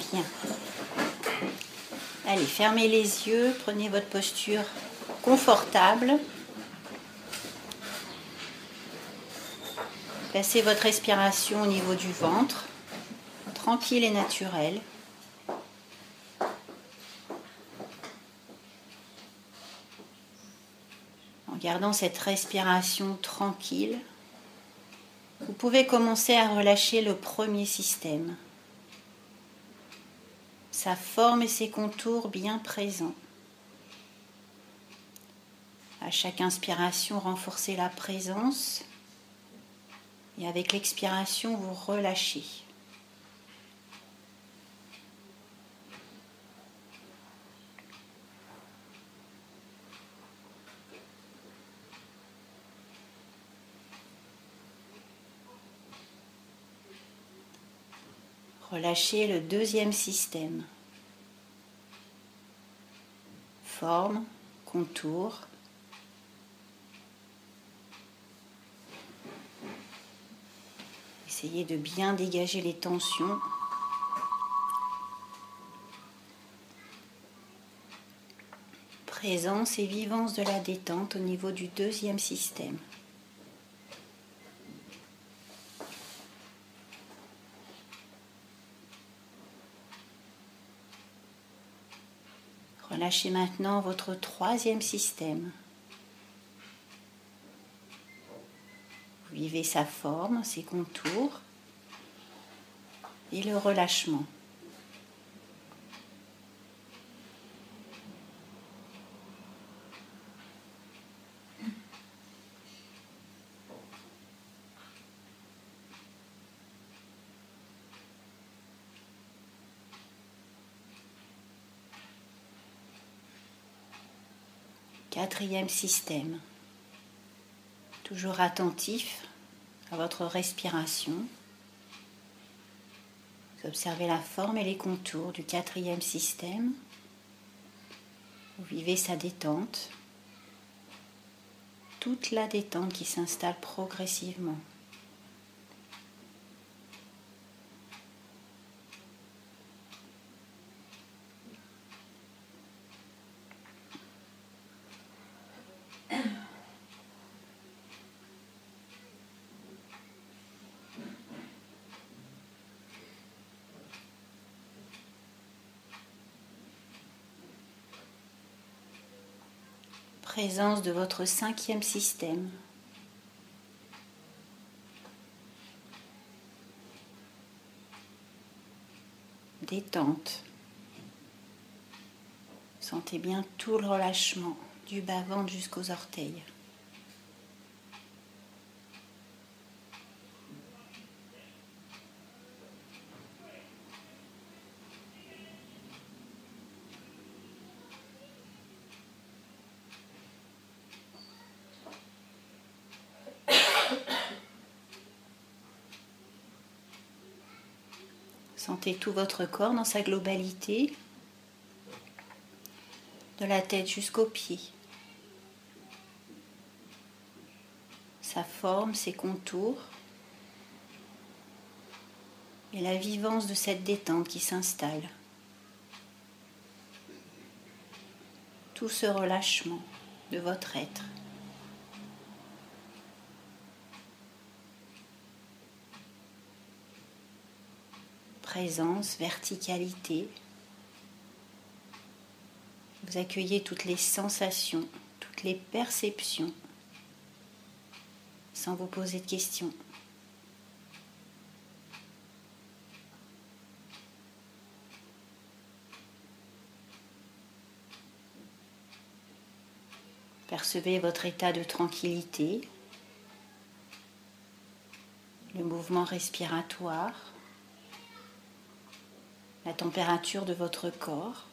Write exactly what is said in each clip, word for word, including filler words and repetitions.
Bien. Allez, fermez les yeux, prenez votre posture confortable. Placez votre respiration au niveau du ventre, tranquille et naturelle. En gardant cette respiration tranquille, vous pouvez commencer à relâcher le premier système. Sa forme et ses contours bien présents. À chaque inspiration, renforcez la présence et avec l'expiration, vous relâchez. Relâchez le deuxième système. Forme, contour. Essayez de bien dégager les tensions. Présence et vivance de la détente au niveau du deuxième système. Relâchez maintenant votre troisième système. Vous vivez sa forme, ses contours et le relâchement. Quatrième système. Toujours attentif à votre respiration. Vous observez la forme et les contours du quatrième système. Vous vivez sa détente. Toute la détente qui s'installe progressivement. Présence de votre cinquième système. Détente. Sentez bien tout le relâchement du bas-ventre jusqu'aux orteils. Sentez tout votre corps dans sa globalité, de la tête jusqu'aux pieds. Sa forme, ses contours et la vivance de cette détente qui s'installe. Tout ce relâchement de votre être. Présence, verticalité. Vous accueillez toutes les sensations, toutes les perceptions, sans vous poser de questions. Percevez votre état de tranquillité, le mouvement respiratoire, la température de votre corps.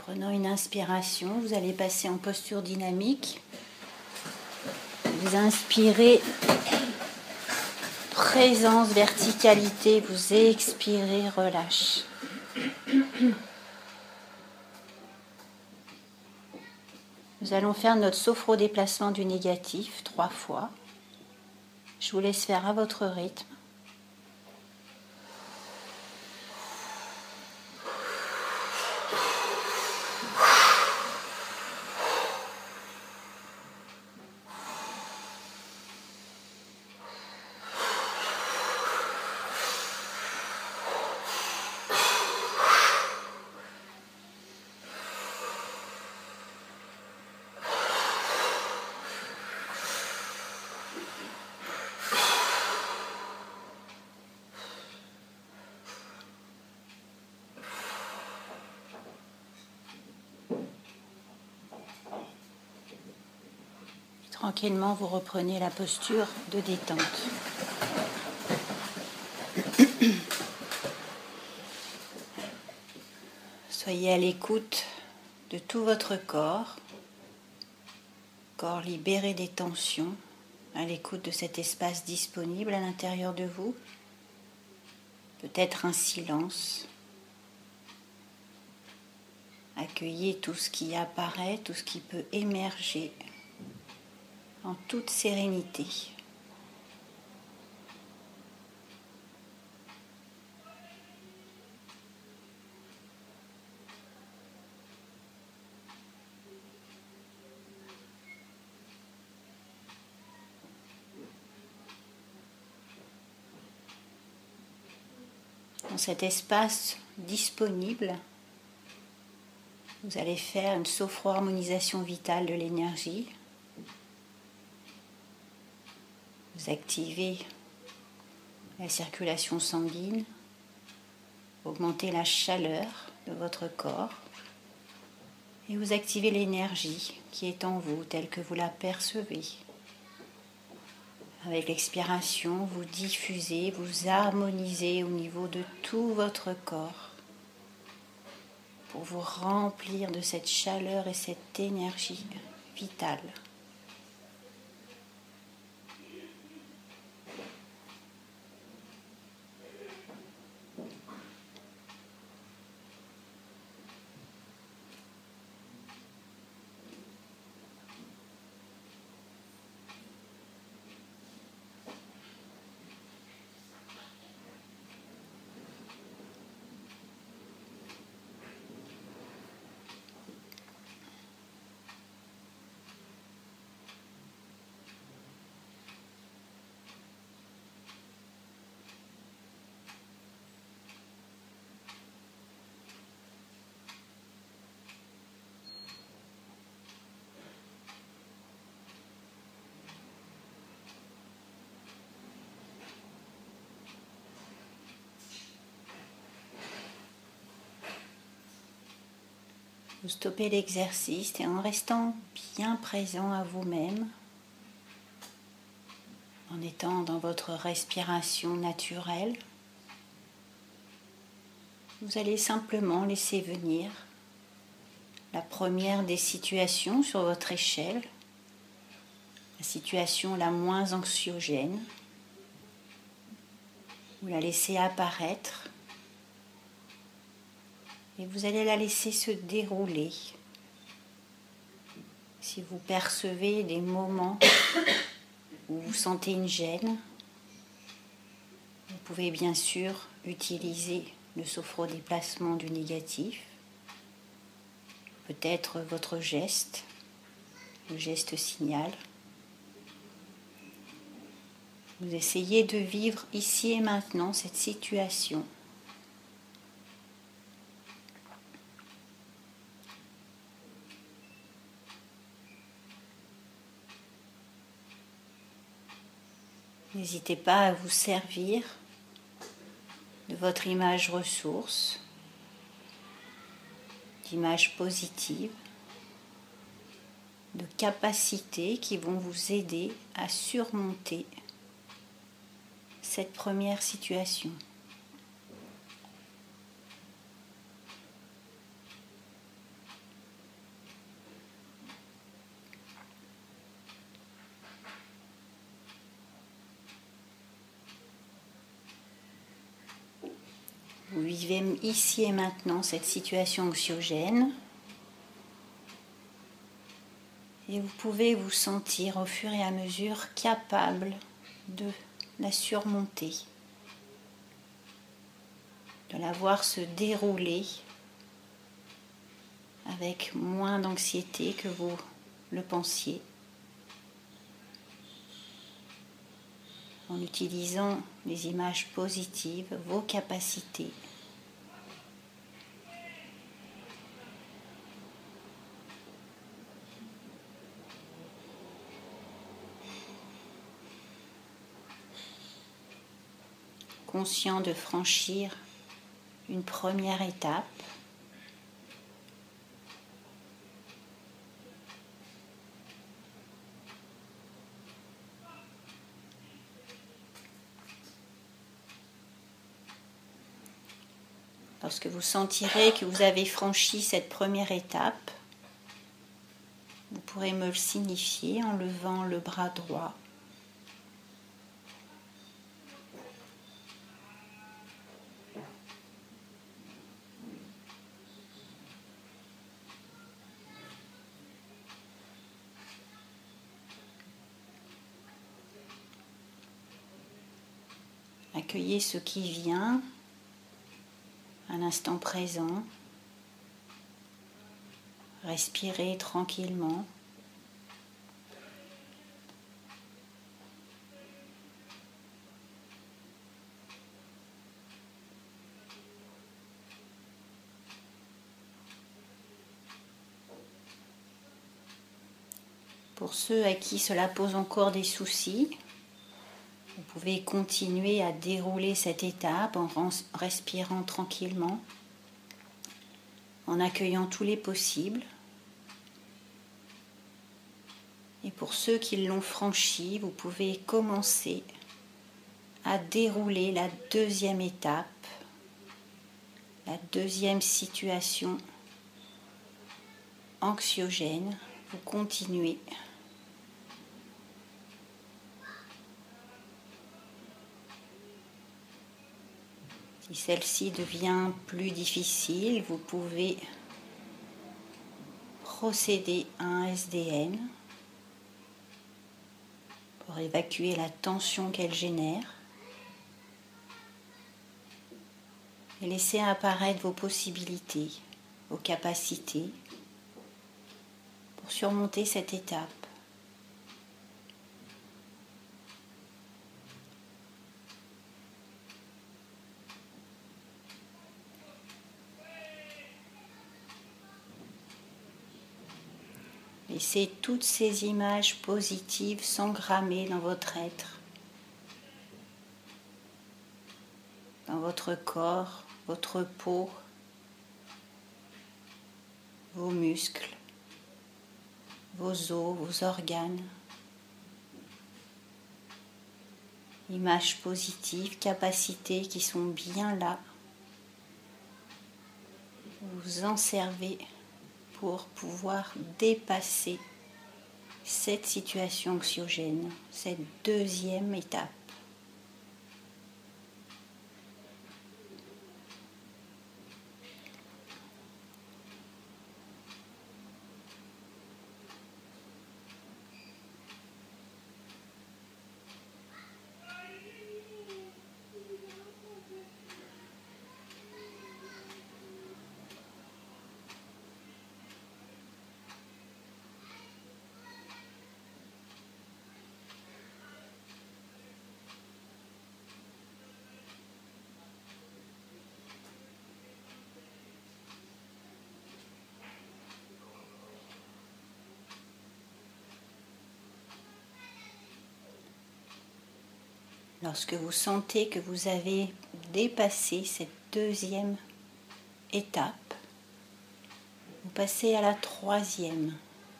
Prenant une inspiration, vous allez passer en posture dynamique. Vous inspirez présence, verticalité, vous expirez, relâche. Nous allons faire notre sophro-déplacement du négatif trois fois. Je vous laisse faire à votre rythme. Tranquillement, vous reprenez la posture de détente. Soyez à l'écoute de tout votre corps, corps libéré des tensions, à l'écoute de cet espace disponible à l'intérieur de vous, peut-être un silence. Accueillez tout ce qui apparaît, tout ce qui peut émerger en toute sérénité. Dans cet espace disponible, vous allez faire une sophro-harmonisation vitale de l'énergie. Vous activez la circulation sanguine, augmentez la chaleur de votre corps et vous activez l'énergie qui est en vous telle que vous la percevez. Avec l'expiration, vous diffusez, vous harmonisez au niveau de tout votre corps pour vous remplir de cette chaleur et cette énergie vitale. Vous stoppez l'exercice et en restant bien présent à vous-même, en étant dans votre respiration naturelle, vous allez simplement laisser venir la première des situations sur votre échelle, la situation la moins anxiogène. Vous la laissez apparaître et vous allez la laisser se dérouler. Si vous percevez des moments où vous sentez une gêne, vous pouvez bien sûr utiliser le sophro-déplacement du négatif, peut-être votre geste, le geste signal. Vous essayez de vivre ici et maintenant cette situation. N'hésitez pas à vous servir de votre image ressource, d'images positives, de capacités qui vont vous aider à surmonter cette première situation. Vous vivez ici et maintenant cette situation anxiogène. Et vous pouvez vous sentir au fur et à mesure capable de la surmonter, de la voir se dérouler avec moins d'anxiété que vous le pensiez, en utilisant les images positives, vos capacités. Conscient de franchir une première étape. Lorsque vous sentirez que vous avez franchi cette première étape, vous pourrez me le signifier en levant le bras droit. Accueillez ce qui vient à l'instant présent. Respirez tranquillement. Pour ceux à qui cela pose encore des soucis, vous pouvez continuer à dérouler cette étape en respirant tranquillement, en accueillant tous les possibles. Et pour ceux qui l'ont franchi, vous pouvez commencer à dérouler la deuxième étape, la deuxième situation anxiogène. Vous continuez. Si celle-ci devient plus difficile, vous pouvez procéder à un S D N pour évacuer la tension qu'elle génère et laisser apparaître vos possibilités, vos capacités pour surmonter cette étape. Laissez toutes ces images positives s'engrammer dans votre être, dans votre corps, votre peau, vos muscles, vos os, vos organes. Images positives, capacités qui sont bien là. Vous en servez pour pouvoir dépasser cette situation anxiogène, cette deuxième étape. Lorsque vous sentez que vous avez dépassé cette deuxième étape, vous passez à la troisième.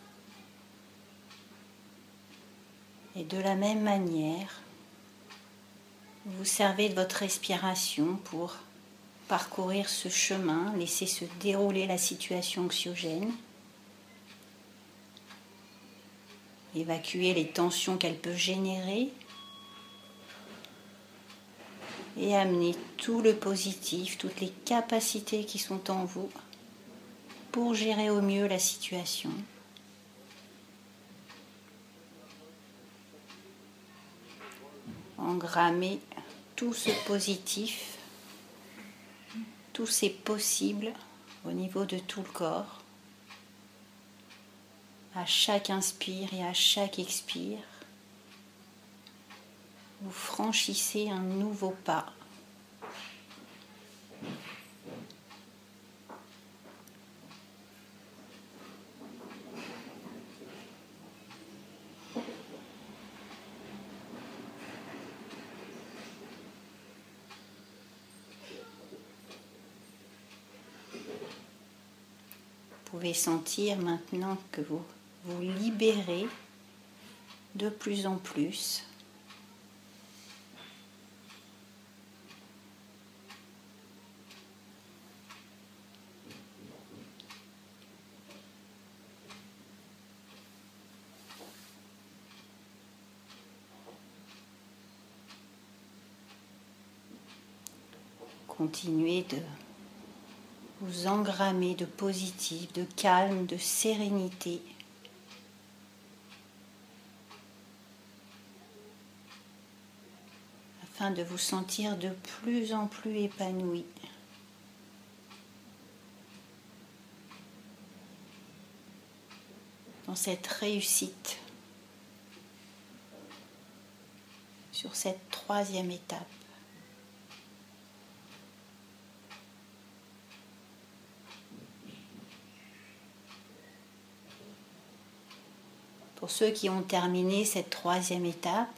Et de la même manière, vous vous servez de votre respiration pour parcourir ce chemin, laisser se dérouler la situation anxiogène, évacuer les tensions qu'elle peut générer. et amenez tout le positif, toutes les capacités qui sont en vous pour gérer au mieux la situation. Engrammez tout ce positif, tous ces possibles au niveau de tout le corps. À chaque inspire et à chaque expire, vous franchissez un nouveau pas. Vous pouvez sentir maintenant que vous vous libérez de plus en plus. Continuez de vous engrammer de positif, de calme, de sérénité. Afin de vous sentir de plus en plus épanoui. Dans cette réussite, sur cette troisième étape. Pour ceux qui ont terminé cette troisième étape,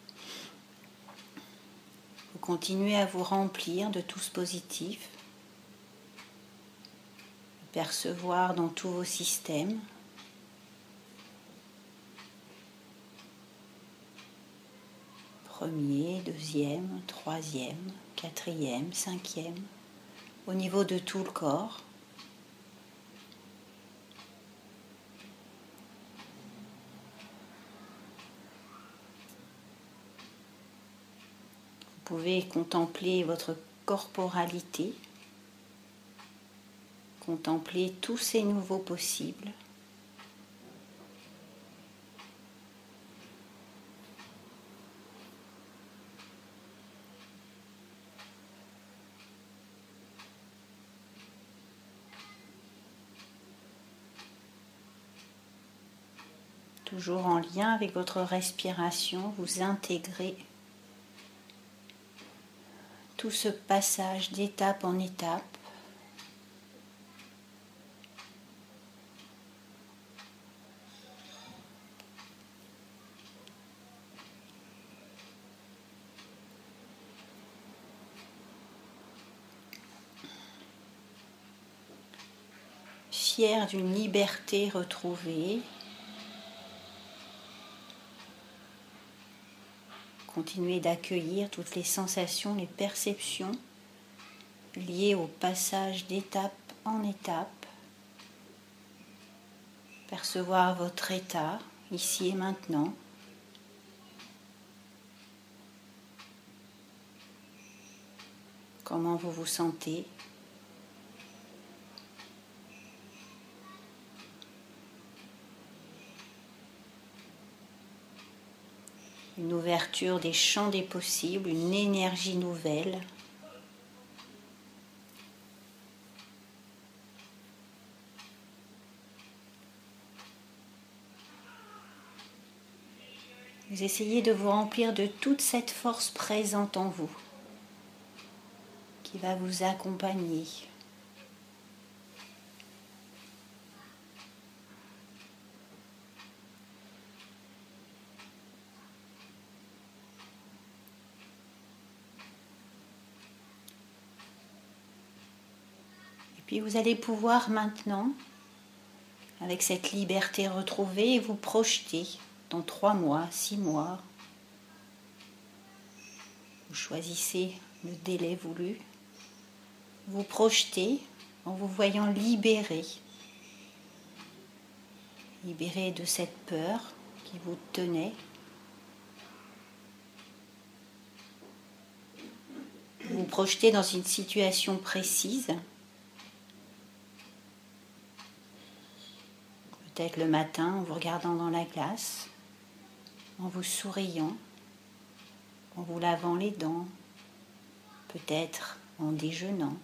vous continuez à vous remplir de tout ce positif, de percevoir dans tous vos systèmes. Premier, deuxième, troisième, quatrième, cinquième, au niveau de tout le corps. Vous pouvez contempler votre corporalité, contempler tous ces nouveaux possibles. Toujours en lien avec votre respiration, vous intégrez tout ce passage d'étape en étape. Fier d'une liberté retrouvée, continuez d'accueillir toutes les sensations, les perceptions liées au passage d'étape en étape. Percevoir votre état ici et maintenant. Comment vous vous sentez? Une ouverture des champs des possibles, une énergie nouvelle. Vous essayez de vous remplir de toute cette force présente en vous, qui va vous accompagner. Puis vous allez pouvoir maintenant, avec cette liberté retrouvée, vous projeter dans trois mois, six mois. Vous choisissez le délai voulu. Vous projetez en vous voyant libéré. Libéré de cette peur qui vous tenait. projeter dans une situation précise. Peut-être le matin en vous regardant dans la glace, en vous souriant, en vous lavant les dents, peut-être en déjeunant.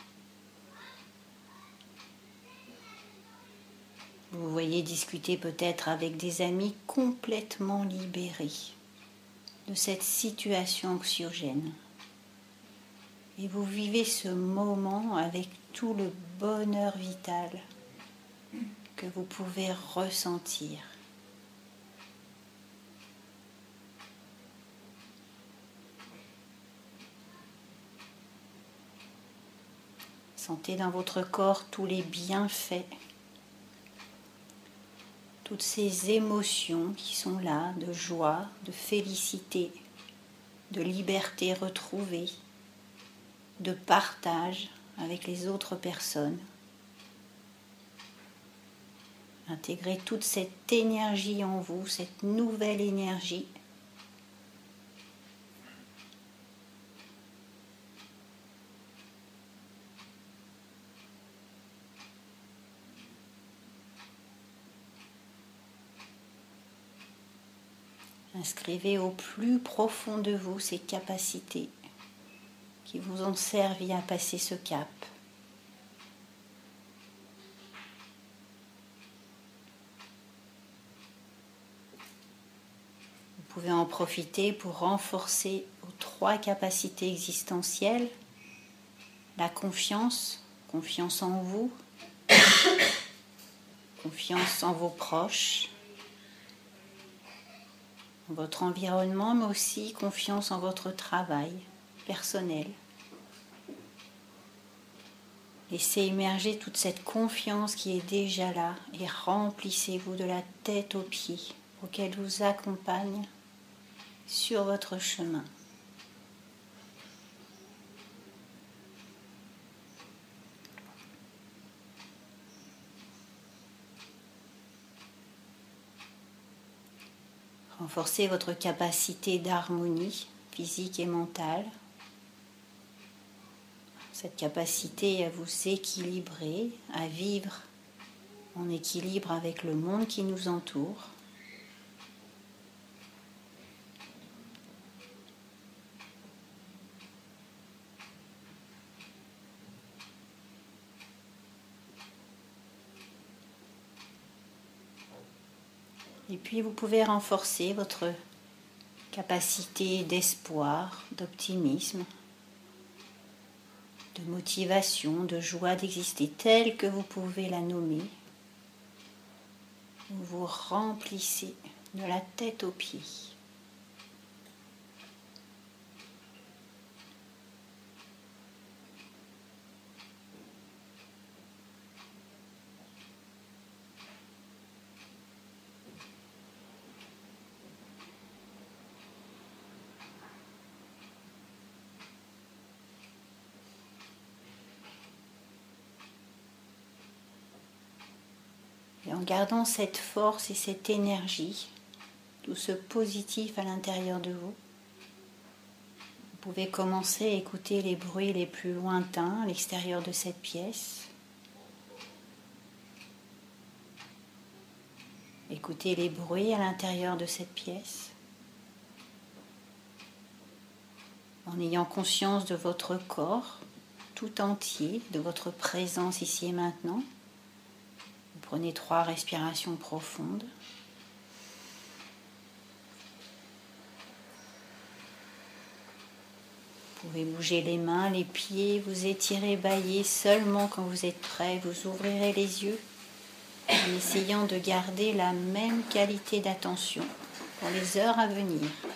Vous voyez discuter peut-être avec des amis complètement libérés de cette situation anxiogène. Et vous vivez ce moment avec tout le bonheur vital que vous pouvez ressentir. Sentez dans votre corps tous les bienfaits, toutes ces émotions qui sont là, de joie, de félicité, de liberté retrouvée, de partage avec les autres personnes. Intégrez toute cette énergie en vous, cette nouvelle énergie. Inscrivez au plus profond de vous ces capacités qui vous ont servi à passer ce cap. Vous pouvez en profiter pour renforcer vos trois capacités existentielles, la confiance, confiance en vous, confiance en vos proches, en votre environnement, mais aussi confiance en votre travail personnel. Laissez émerger toute cette confiance qui est déjà là et remplissez-vous de la tête aux pieds pour qu'elle vous accompagne sur votre chemin. Renforcez votre capacité d'harmonie physique et mentale. Cette capacité à vous équilibrer, à vivre en équilibre avec le monde qui nous entoure. Et puis vous pouvez renforcer votre capacité d'espoir, d'optimisme, de motivation, de joie d'exister telle que vous pouvez la nommer. Vous vous remplissez de la tête aux pieds. Et en gardant cette force et cette énergie, tout ce positif à l'intérieur de vous, vous pouvez commencer à écouter les bruits les plus lointains à l'extérieur de cette pièce. Écoutez les bruits à l'intérieur de cette pièce. En ayant conscience de votre corps tout entier, de votre présence ici et maintenant. Vous prenez trois respirations profondes. Vous pouvez bouger les mains, les pieds, vous étirer, bâiller seulement quand vous êtes prêt. Vous ouvrirez les yeux en essayant de garder la même qualité d'attention pour les heures à venir.